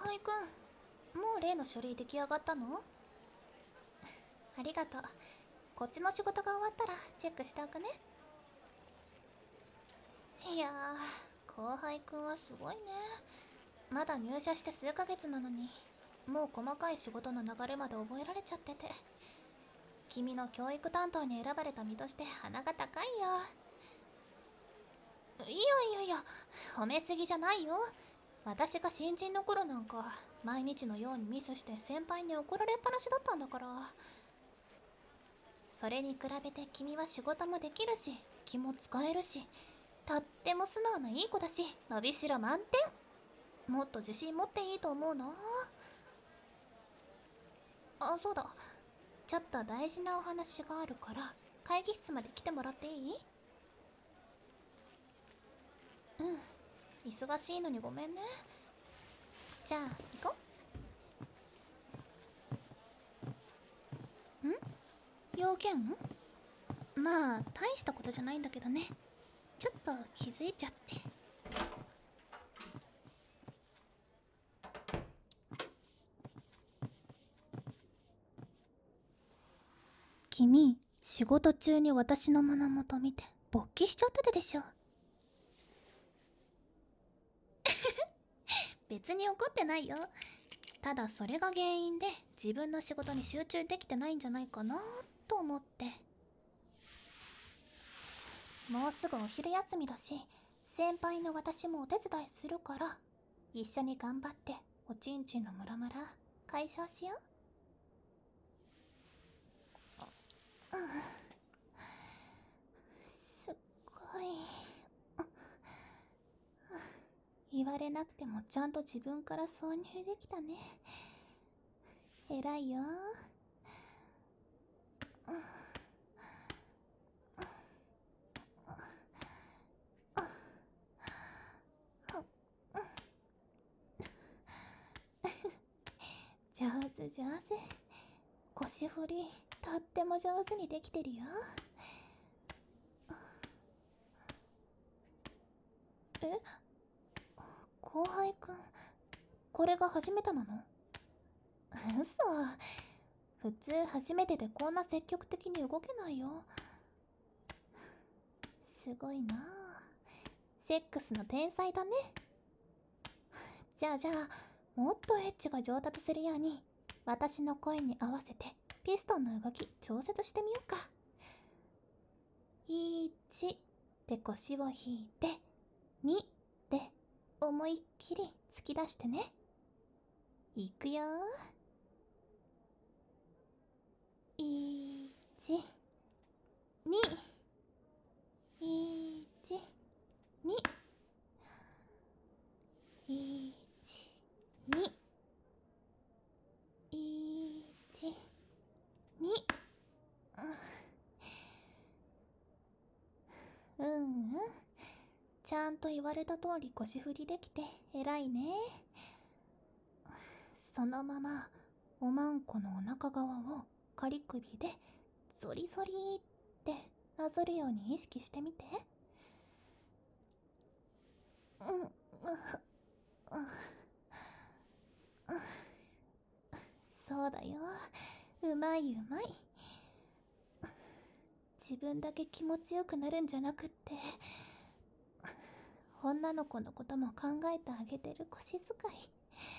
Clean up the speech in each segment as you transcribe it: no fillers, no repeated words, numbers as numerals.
輩くん、もう例の書類出来上がったの？ありがとう。こっちの仕事が終わったらチェックしておくね。いやー、後輩くんはすごいね。まだ入社して数ヶ月なのに、もう細かい仕事の流れまで覚えられちゃってて。君の教育担当に選ばれた身として鼻が高いよ。いや、褒めすぎじゃないよ。私が新人の頃なんか毎日のようにミスして先輩に怒られっぱなしだったんだから。それに比べて君は仕事もできるし気も使えるし、とっても素直ないい子だし、伸びしろ満点。もっと自信持っていいと思うな。あ、そうだ、ちょっと大事なお話があるから会議室まで来てもらっていい？うん、忙しいのにごめんね。じゃあ行こう。要件？まあ大したことじゃないんだけどね。ちょっと気づいちゃって。君、仕事中に私の胸元見て勃起しちゃってたでしょ。別に怒ってないよ。ただそれが原因で自分の仕事に集中できてないんじゃないかなと思って。もうすぐお昼休みだし、先輩の私もお手伝いするから、一緒に頑張っておちんちんのムラムラ解消しよう。すっごい。言われなくてもちゃんと自分から挿入できたね。偉いよ。上手上手。腰振りとっても上手にできてるよ。え、後輩くん、これが初めてなの？嘘。普通初めてでこんな積極的に動けないよ。すごいなあ。セックスの天才だね。じゃあもっとエッチが上達するように私の声に合わせてピストンの動き調節してみようか。1で腰を引いて、2で思いっきり突き出してね。いくよ。1、2、1、2、1、2、1、2。うんうん。ちゃんと言われた通り腰振りできて偉いね。そのままおまんこのお腹側を仮首でゾリゾリってなぞるように意識してみて。うん、そうだよ。うまいうまい。自分だけ気持ちよくなるんじゃなくって、女の子のことも考えてあげてる腰遣い。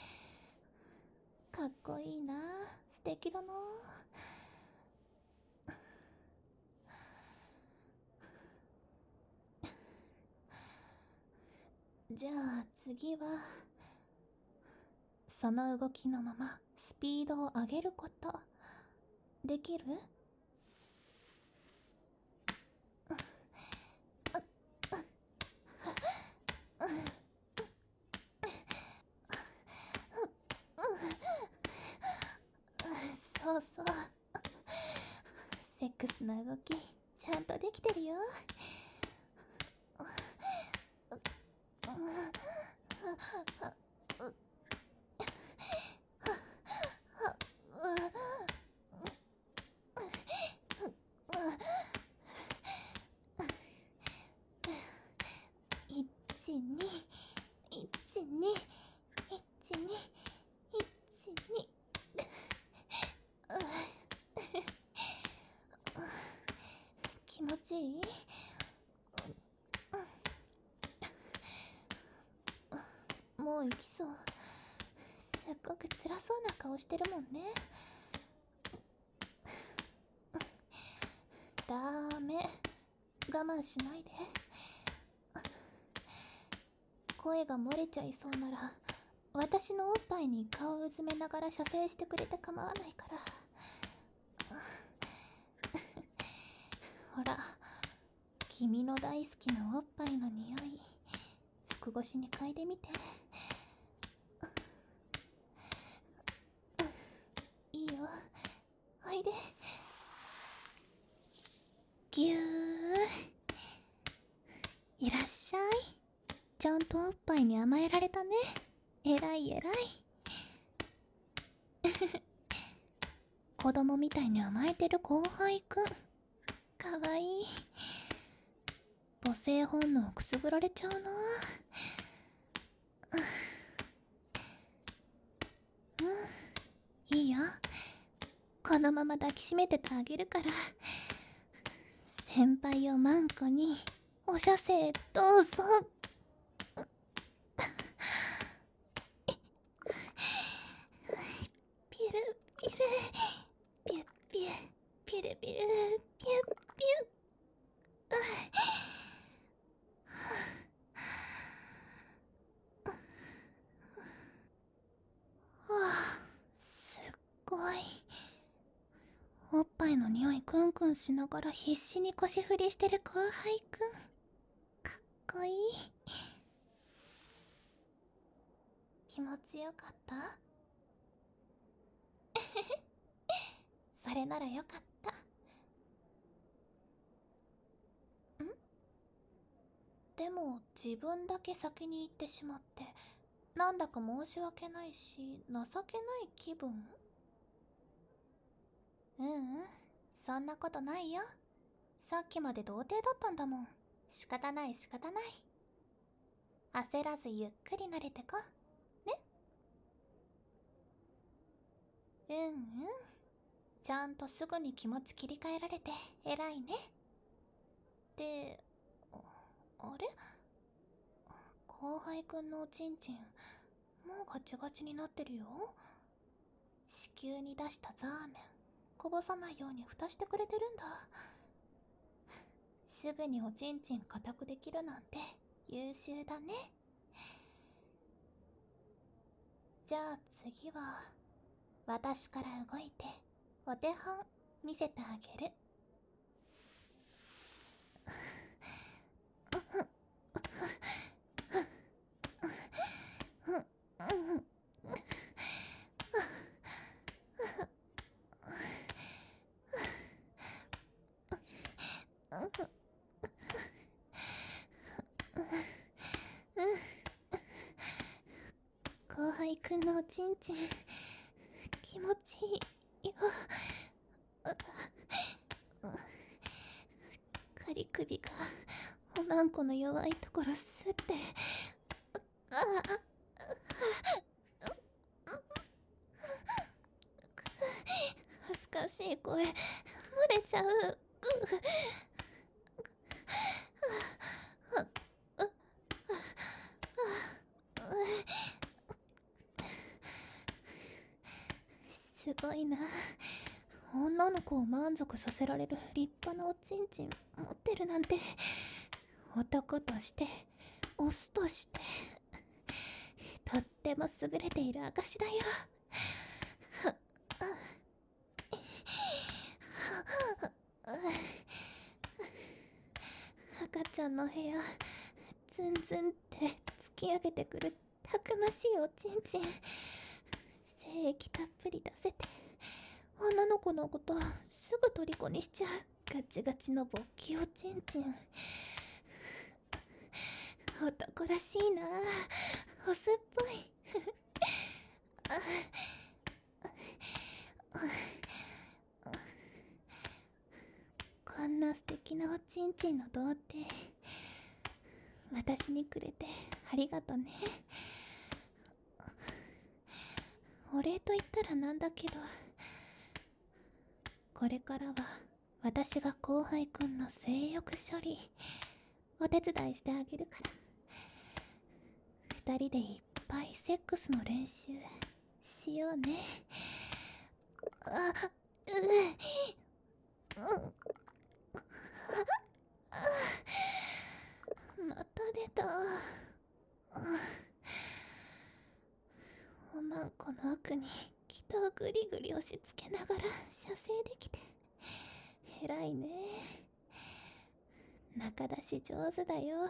かっこいいな。素敵だな。じゃあ次はその動きのままスピードを上げること。できる？そうそう。セックスの動きちゃんとできてるよ。121212。 持ちいい？もう行きそう。すっごく辛そうな顔してるもんね。ダメ、我慢しないで。声が漏れちゃいそうなら私のおっぱいに顔をうずめながら射精してくれて構わないから。ほら、君の大好きなおっぱいの匂い服越しに嗅いでみて。いいよ、おいで。ぎゅー。いらっしゃい。ちゃんとおっぱいに甘えられたね。えらいえらい。子供みたいに甘えてる後輩くん、かわいい。母性本能くすぐられちゃうな。いいよ、このまま抱きしめててあげるから。先輩をマンコにお射精どうぞ。ピルピルピュッピュピルピルピュッピュッ。はあ、すっごい。おっぱいの匂いクンクンしながら必死に腰振りしてる後輩くん、かっこいい。気持ちよかった？それならよかった。ん？でも自分だけ先に行ってしまってなんだか申し訳ないし情けない気分。そんなことないよ。さっきまで童貞だったんだもん。仕方ない仕方ない。焦らずゆっくり慣れてこね。ちゃんとすぐに気持ち切り替えられて偉いね。で、あれ、後輩くんのおちんちんもうガチガチになってるよ。子宮に出したザーメンこぼさないように蓋してくれてるんだ。すぐにおちんちん固くできるなんて優秀だね。じゃあ次は私から動いてお手本見せてあげる。後輩くんのおちんちん気持ちいいよ。仮首がおまんこの弱いところすって恥ずかしい声漏れちゃう。すごいな。女の子を満足させられる立派なおちんちん持ってるなんて、男としてオスとしてとっても優れている証だよ。赤ちゃんの部屋ズンズンって突き上げてくるたくましいおちんちん、精液たっぷり出せて女の子のことすぐ虜にしちゃうガチガチの勃起おちんちん。男らしいな、オスっぽい。こんな素敵なおちんちんの童貞私にくれてありがとね。お礼と言ったらなんだけど、これからは私が後輩くんの性欲処理お手伝いしてあげるから。二人でいっぱいセックスの練習しようね。あ、また出た。おまんこの奥に北をグリグリ押し付けながら射精できて偉いね。中出し上手だよ。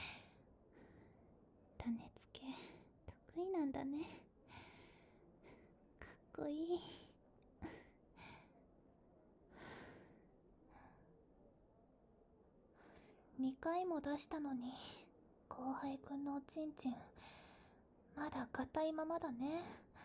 種付け得意なんだね。かっこいい。2回も出したのに後輩くんのおちんちんまだ硬いままだね。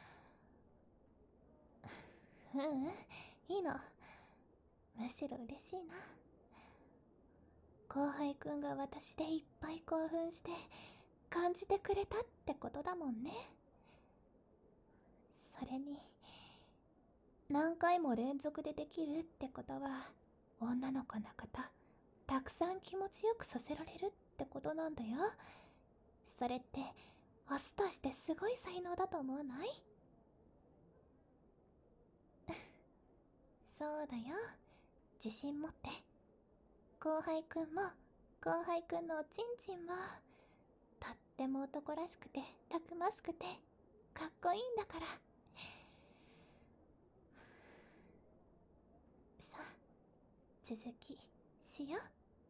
いいの。むしろ嬉しいな。後輩くんが私でいっぱい興奮して感じてくれたってことだもんね。それに何回も連続でできるってことは女の子のことたくさん気持ちよくさせられるってことなんだよ。それってオスとしてすごい才能だと思わない？そうだよ。自信持って。後輩くんも後輩くんのおちんちんもとっても男らしくてたくましくてかっこいいんだから。さあ続きしよ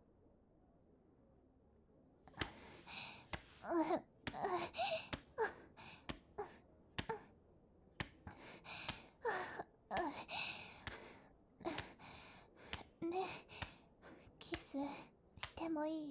う。ねえキスしてもいい？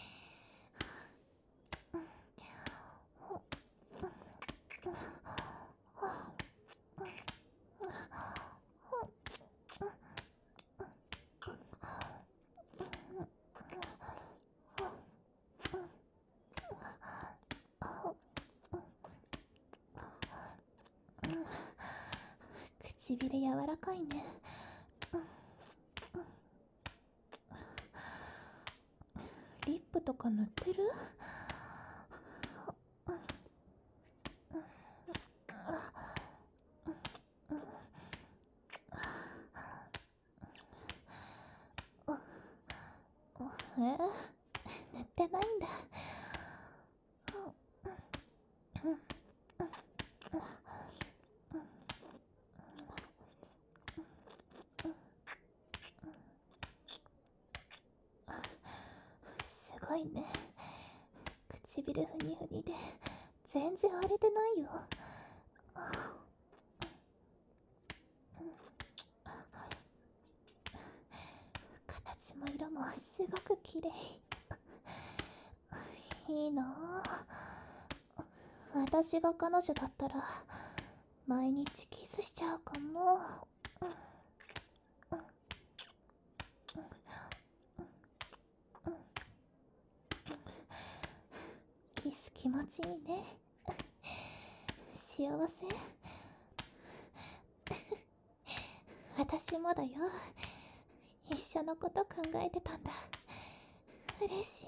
唇柔らかいね。リップとか塗ってる？塗ってないんだ。すごいね。唇ふにふにで全然荒れてないよ。形も色もすごく綺麗。いいなぁ。私が彼女だったら毎日キスしちゃうかも。キス気持ちいいね。幸せ？私もだよ。一緒のこと考えてたんだ。嬉しい。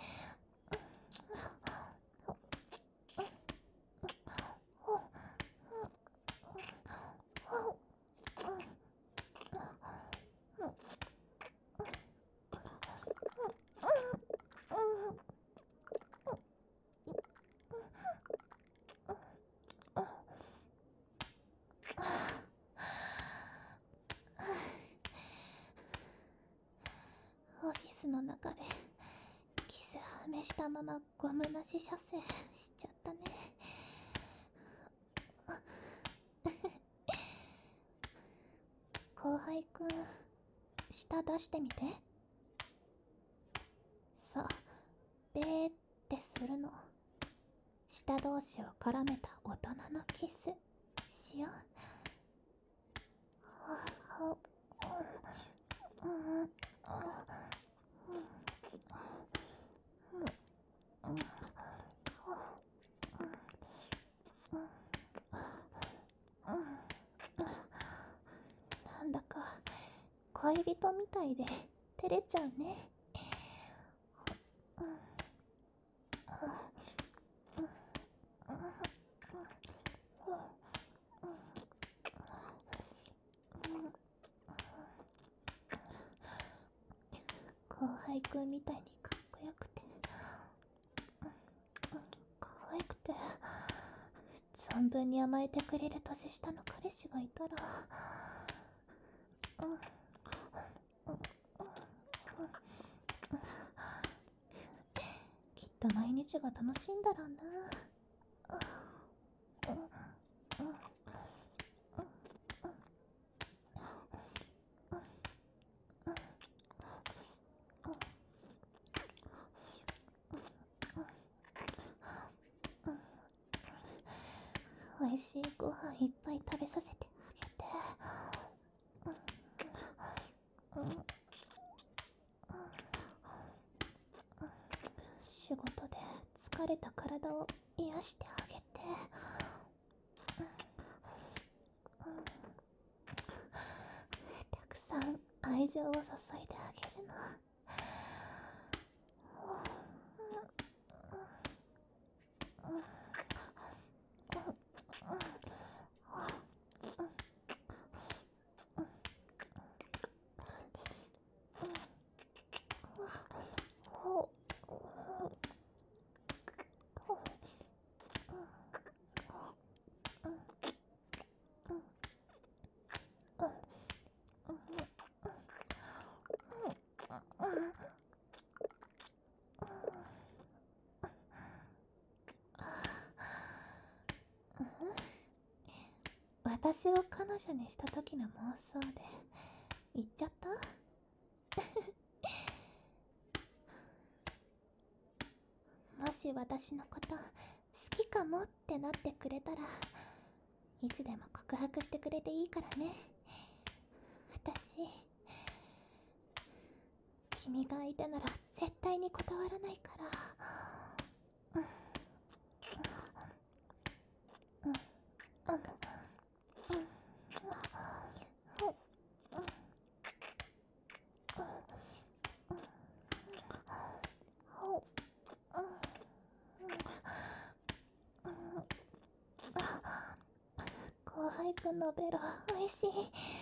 オフィスの中でキスはめしたままゴムなし射精しちゃったね。後輩くん舌出してみて。そう、ベーってするの。舌同士を絡めた大人のキスしよう。なんだか恋人みたいで照れちゃうね。後輩くんみたいにかっこよくて可愛くて存分に甘えてくれる年下の彼氏がいたら、きっと毎日が楽しいんだろうな。美味しいご飯いっぱい食べさせてあげて、仕事で疲れた体を癒してあげて、たくさん愛情を注いであげるの。私を彼女にした時の妄想で言っちゃった？もし私のこと好きかもってなってくれたらいつでも告白してくれていいからね。私、君が相手なら絶対に断らないから。後輩くんのベロおいしい。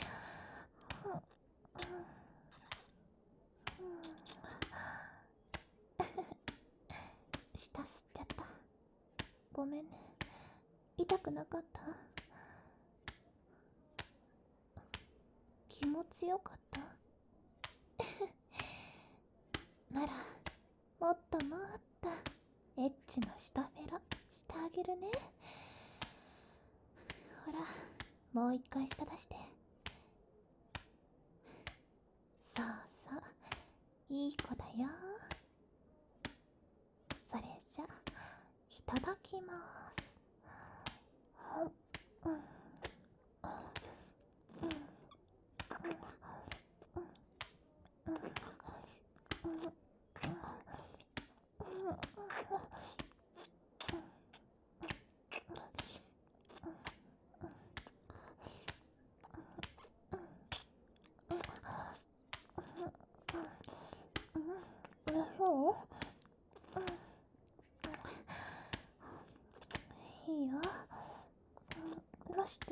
舌吸っちゃった。ごめんね。痛くなかった？気持ちよかった？ならもっともっとエッチな舌ベロしてあげるね。ほら、もう一回舌出して。そうそう、いい子だよ。それじゃいただきます。そう？いいよ。出して。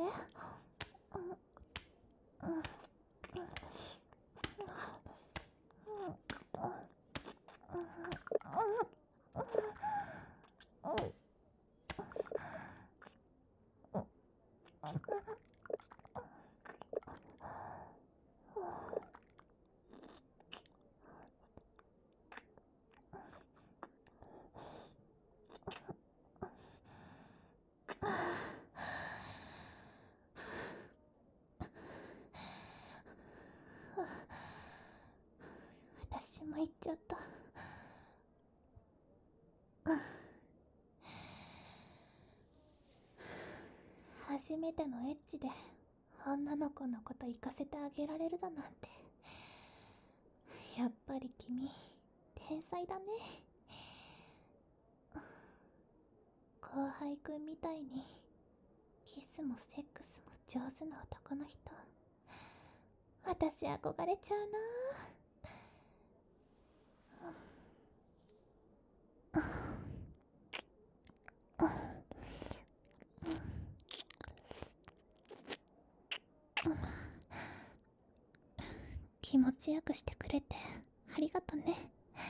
私も行っちゃった。初めてのエッチで女の子のこと行かせてあげられるだなんて、やっぱり君天才だね。後輩くんみたいにキスもセックスも上手な男の人私憧れちゃうな。気持ちよくしてくれてありがとね。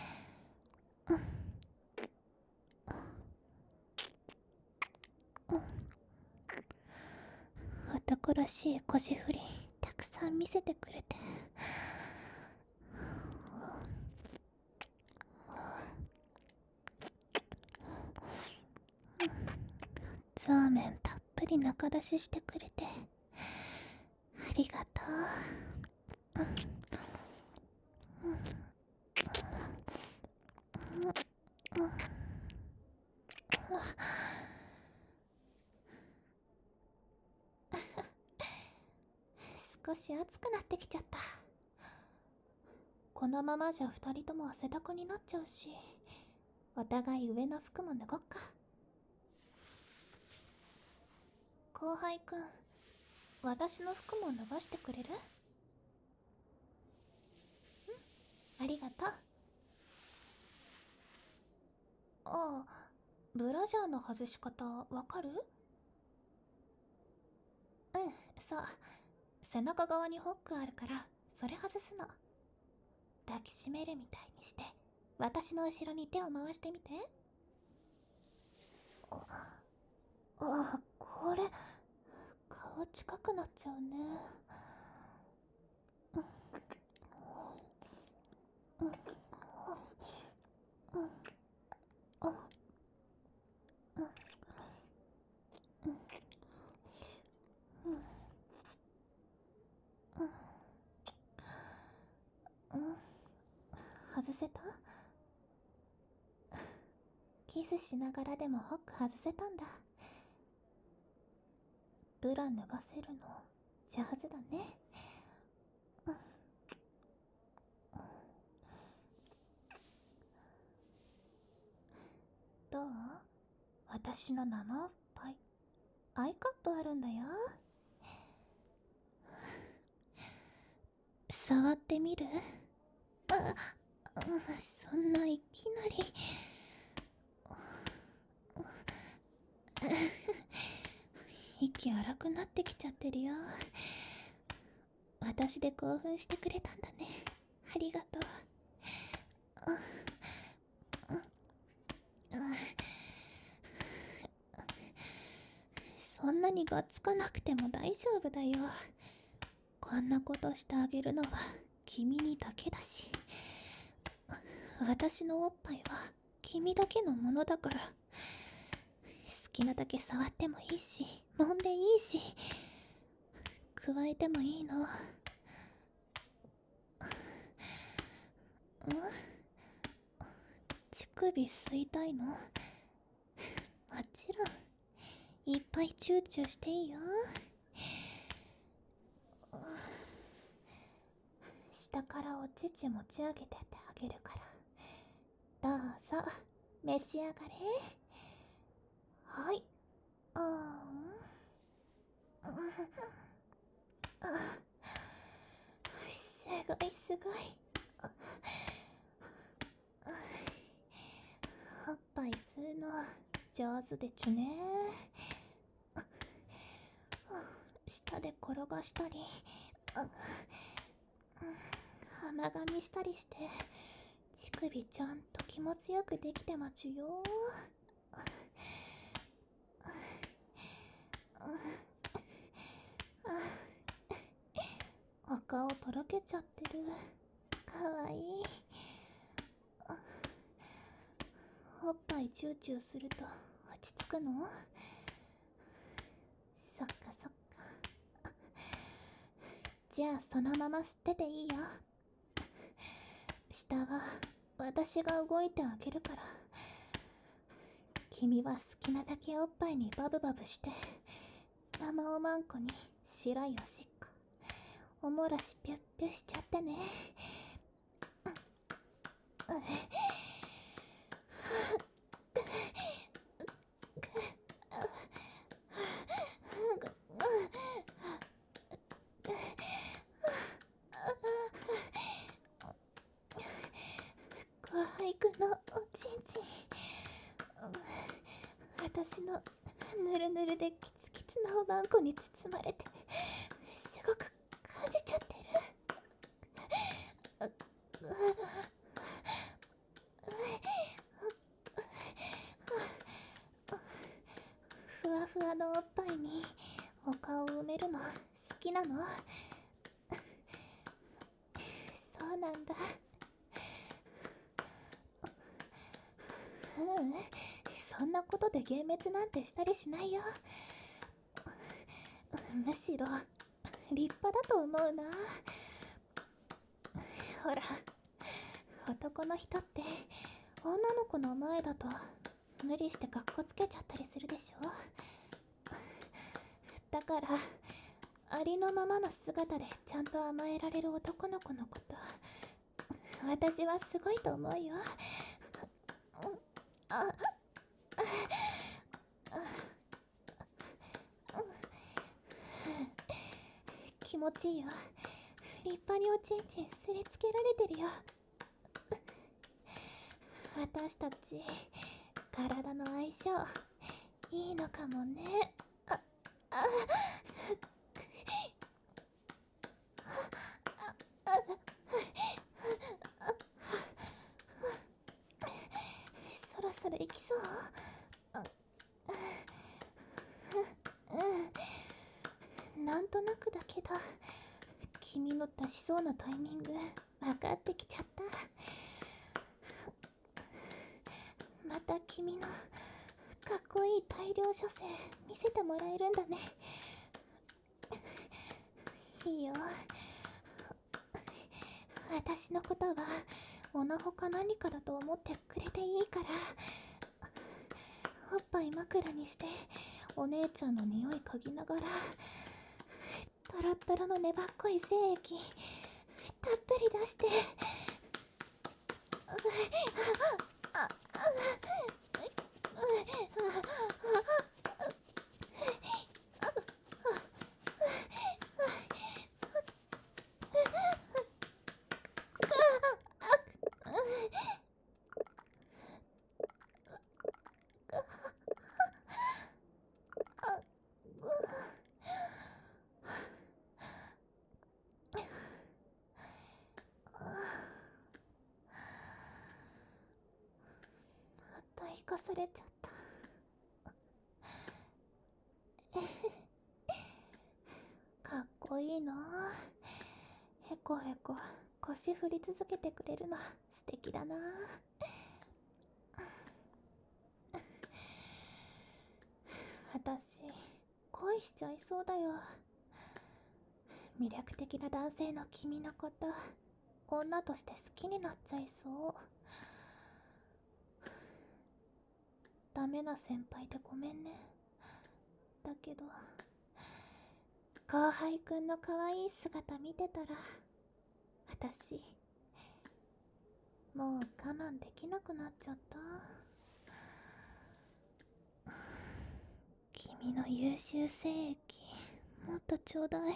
男らしい腰振りたくさん見せてくれて、ザーメンたっぷり中出ししてくれてありがとう。少し暑くなってきちゃった。このままじゃ二人とも汗だくになっちゃうし、お互い上の服も脱ごっか。後輩くん、私の服も脱がしてくれる？ありがとう。ああ、ブラジャーの外し方わかる？うん、そう。背中側にホックあるからそれ外すの。抱きしめるみたいにして私の後ろに手を回してみて。これ顔近くなっちゃうね。外せた？キスしながらでもホック外せたんだ。ブラ脱がせるの上手だね。どう？私の生おっぱいアイカップあるんだよ。触ってみる？そんないきなり。息荒くなってきちゃってるよ。私で興奮してくれたんだね。ありがとう。そんなにがっつかなくても大丈夫だよ。こんなことしてあげるのは君にだけだし。私のおっぱいは君だけのものだから、好きなだけ触ってもいいし、揉んでいいし、加えてもいいの。乳首吸いたいの？もちろんいっぱいチューチューしていいよ。下からお乳持ち上げてってあげるから、どうぞ召し上がれ。はい。すごいすごい。おっぱい吸うの上手でちゅね。下で転がしたり甘噛みしたりして乳首ちゃんと気持ちよくできてまちゅよ。お顔とろけちゃってる。かわいい。おっぱいチューチューすると落ち着くの？そっかそっか。じゃあそのまま吸ってていいよ。下は私が動いてあげるから、君は好きなだけおっぱいにバブバブして、生おまんこに白いおしっこ、おもらしピュッピュしちゃってね。 のおちんちん、私のぬるぬるでキツキツなおばんこに包まれてすごく感じちゃってる。ふわふわのおっぱいにお顔を埋めるの好きなの？そうなんだ。そんなことで幻滅なんてしたりしないよ。むしろ立派だと思うな。ほら、男の人って女の子の前だと無理してカッコつけちゃったりするでしょ。だからありのままの姿でちゃんと甘えられる男の子のこと私はすごいと思うよ。気持ちいいよ。立派におちんちんすりつけられてるよ。私たち体の相性いいのかもね。そろそろ行きそう？なんとなくだけど君の出しそうなタイミング分かってきちゃった。また君のかっこいい大量処世見せてもらえるんだね。いいよ。私のことはおのほか何かだと思ってくれていいから。おっぱい枕にしてお姉ちゃんの匂い嗅ぎながらトロットロの粘っこい精液たっぷり出して生かされちゃった。かっこいいな。へこへこ腰振り続けてくれるの素敵だな。私恋しちゃいそうだよ。魅力的な男性の君のこと女として好きになっちゃいそう。ダメな先輩でごめんね。だけど後輩くんの可愛い姿見てたら私もう我慢できなくなっちゃった。君の優秀精液もっとちょうだい。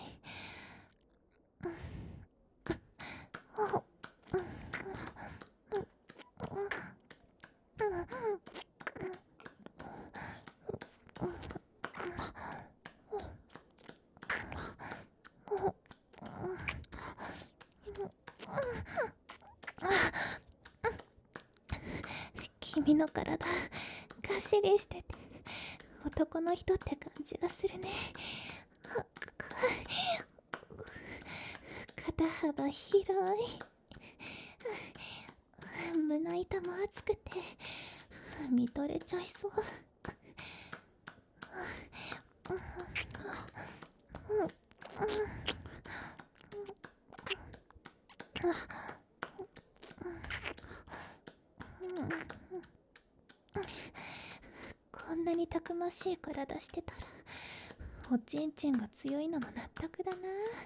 君の体がっしりしてて男の人って感じがするね。肩幅広い。胸板も厚くて見とれちゃいそう。こんなにたくましい体してたらおちんちんが強いのも納得だな。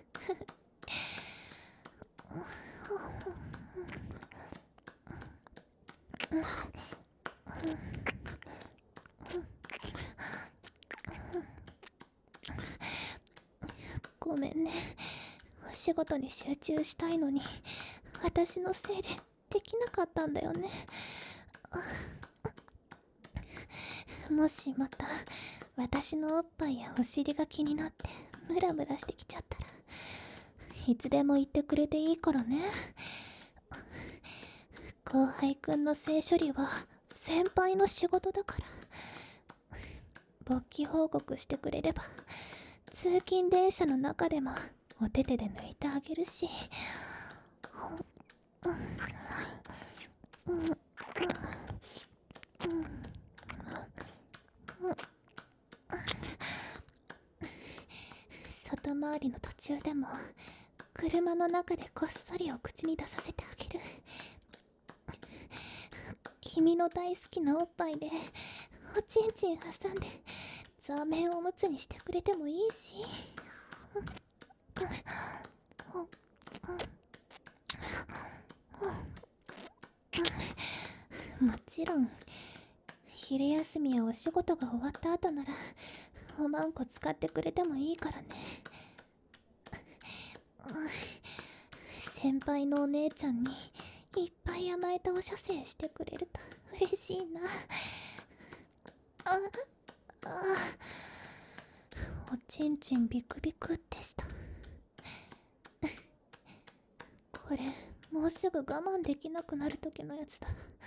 ごめんね。お仕事に集中したいのに私のせいでできなかったんだよね。もしまた私のおっぱいやお尻が気になってムラムラしてきちゃったらいつでも言ってくれていいからね。後輩くんの性処理は先輩の仕事だから、勃起報告してくれれば通勤電車の中でもお手手で抜いてあげるし。外回りの途中でも車の中でこっそりお口に出させてあげる。君の大好きなおっぱいでおちんちん挟んで座面おむつにしてくれてもいいし。もちろん昼休みやお仕事が終わった後ならおまんこ使ってくれてもいいからね。先輩のお姉ちゃんにいっぱい甘えたお射精してくれると嬉しいな。おちんちんビクビクってした。これもうすぐ我慢できなくなる時のやつだ。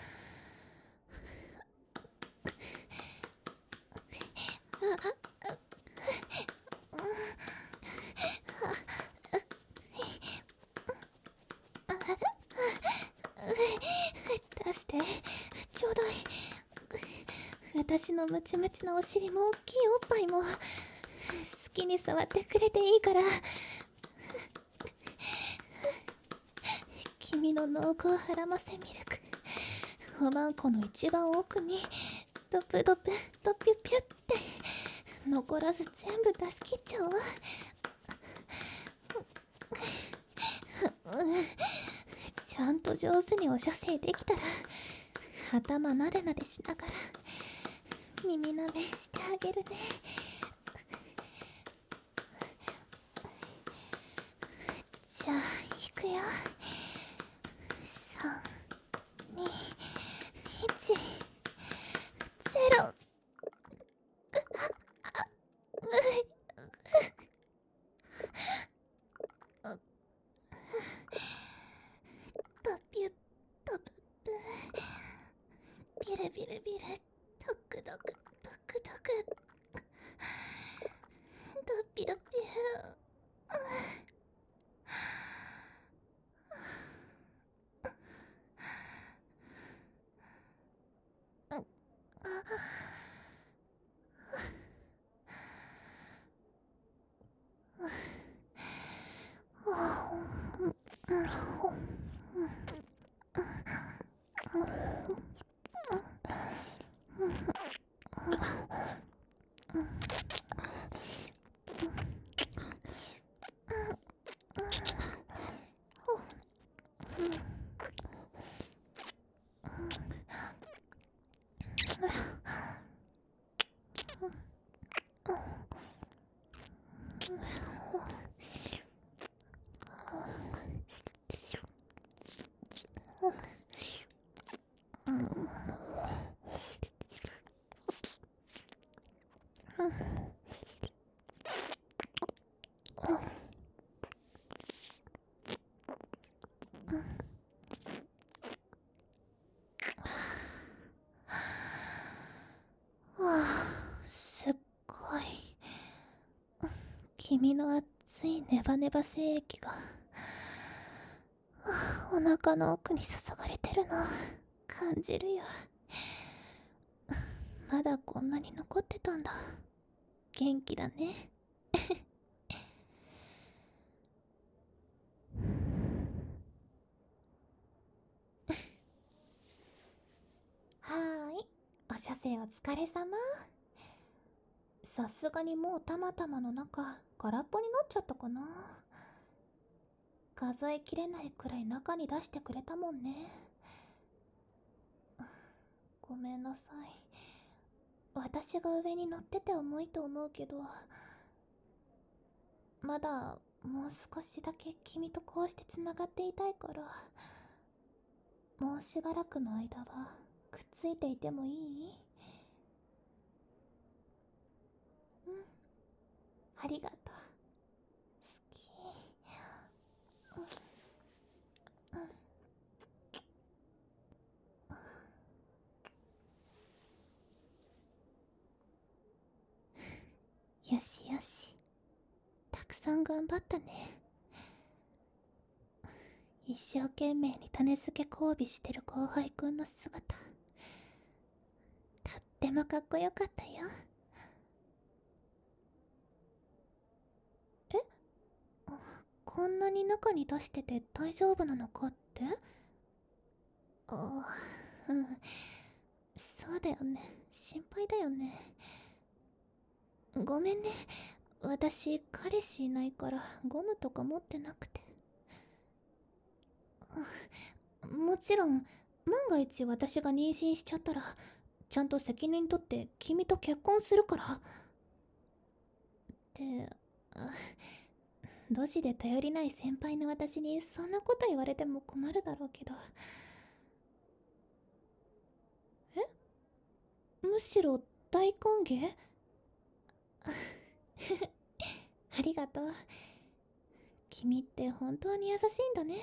出してちょうだい。私のムチムチのお尻も大きいおっぱいも好きに触ってくれていいから。君の濃厚ハラマセミルクおまんこの一番奥にドプドプドピュピュって残らず全部出し切っちゃおう。ちゃんと上手にお射精できたら頭なでなでしながら耳なめしてあげるね。じゃあ行くよ。3、2、1、0。ドピュッドププビルビルビルドクドクドクドクドピュピュ。すっごい君の熱いネバネバ精液がお腹の奥に注がれてるの感じるよ。まだこんなに残ってたんだ。元気だね。はーい、お射精お疲れ様。さすがにもうたまたまの中空っぽになっちゃったかな。数えきれないくらい中に出してくれたもんね。ごめんなさい。私が上に乗ってて重いと思うけど、まだもう少しだけ君とこうしてつながっていたいから、 もうしばらくの間はくっついていてもいい？うん、ありがとう。好き。うん、うん。よしよし、たくさん頑張ったね。一生懸命に種付け交尾してる後輩くんの姿、とってもかっこよかったよ。え、こんなに中に出してて大丈夫なのかって？あ、うん、そうだよね、心配だよね。ごめんね、私彼氏いないからゴムとか持ってなくて。もちろん、万が一私が妊娠しちゃったらちゃんと責任取って君と結婚するから。って、ドジで頼りない先輩の私にそんなこと言われても困るだろうけど。むしろ大歓迎。ありがとう。君って本当に優しいんだね。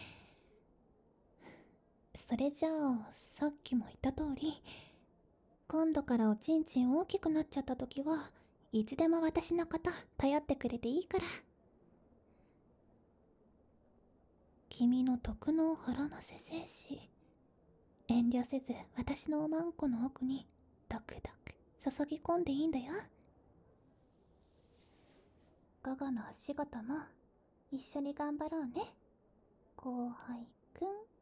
それじゃあ、さっきも言った通り、今度からおちんちん大きくなっちゃった時はいつでも私のこと頼ってくれていいから。君の徳の腹ませ精子、遠慮せず私のおまんこの奥にドクドク注ぎ込んでいいんだよ。午後のお仕事も一緒に頑張ろうね、後輩くん。